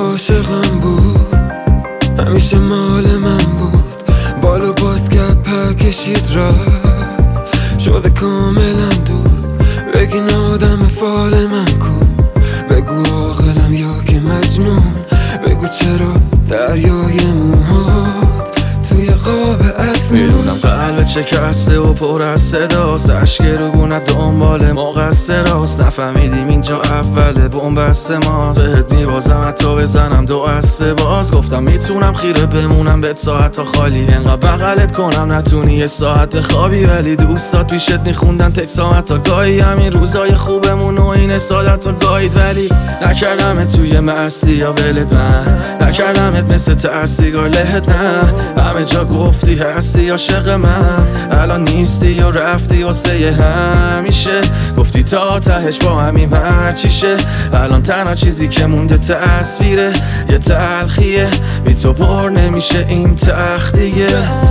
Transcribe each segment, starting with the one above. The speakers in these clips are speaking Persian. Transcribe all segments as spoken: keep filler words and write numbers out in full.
عاشقم بود، همیشه مال من بود. بالو باز کرد پر کشید رفت، شده کاملا دور. بگین آدم فال من کو، بگو عاقلم یا که مجنون. بگو چرا دریای موهات توی قاب عکس میدونم قلبت شکسته و پر از صداست، اشک رو گونت دنبال مقصراست. نفهمیدیم اینجا اوله بنبست ماست، بهت میبازم حتی بزنم دو از سه باز. گفتم میتونم خیره بمونم بهت ساعت تا خالی، انقدر بغلت کنم نتونی یه ساعت بخوابی. ولی دوستات پیشت میخوندن تکسامت تا گاهی، همین روزای خوبمون و این سادت تا گاهید. ولی نکردمت توی مستی یا ولت، من نکردمت مثل ترسیگار لهت. نه همه جا گفتی هستی عاشق من، الان نیستی یا رفتی واسه همیشه. گفتی تا تهش با همیم هر چیشه، الان تنها چیزی که مونده تصویره یه تلخیه. بی تو پر نمیشه این تخت دیگه.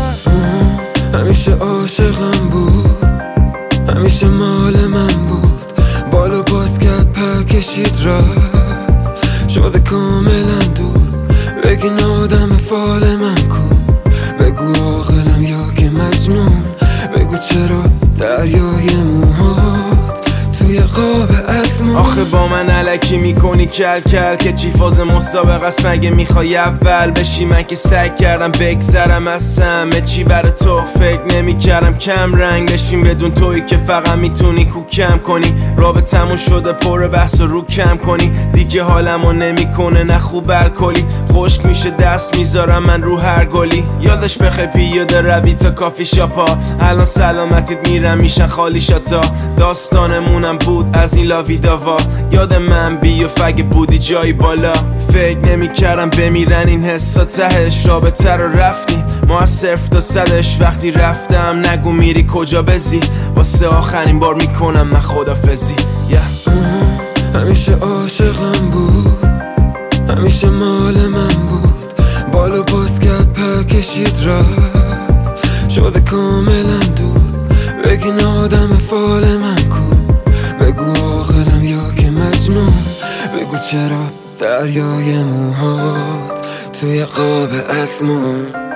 همیشه عاشقم بود، همیشه مال من بود. بالو باز کرد پر کشید رفت، شده کاملا دور. بگین آدم فال من کو، بگو عاقلم یا که مجنون. بگو چرا دریای موهات توی قاب عکس مون. آخه با من علکی میکنی کل کل که چی فاز مسابقه است مگه میخوای اول بشی؟ من که سعی کردم بگذرم از همه چی برای تو، فکر نمیکردم کم رنگ بشیم بدون تویی که فقط میتونی کوکم کنی. رابطمون شده پر بحث و رو کم کنی، دیگه حالمو نمیکنه نه خوب الکلی. خشک میشه دست میذارم من رو هر گلی. یادش بخیر پیاده روی تا کافی شاپا، الان سلامتیت میرم میشن خالی شاتا. داستانمونم بود از این لاوی داوا، یاد من بی و فگ بودی جایی بالا. فکر نمی کردم بمیرن این حسا تهش، رابطه رو رفتیم ما از صفر تا صدش. وقتی رفتم نگو میری کجا بزی، واسه آخرین بار میکنم من خدافزی. yeah. همیشه عاشقم بود، همیشه مال من بود. بالو باز کرد پر کشید رفت، شده کاملا دور. بگین آدم فال من کو، بگو عاقلم یا که مجنون. بگو چرا دریای موهات توی قاب عکس مون.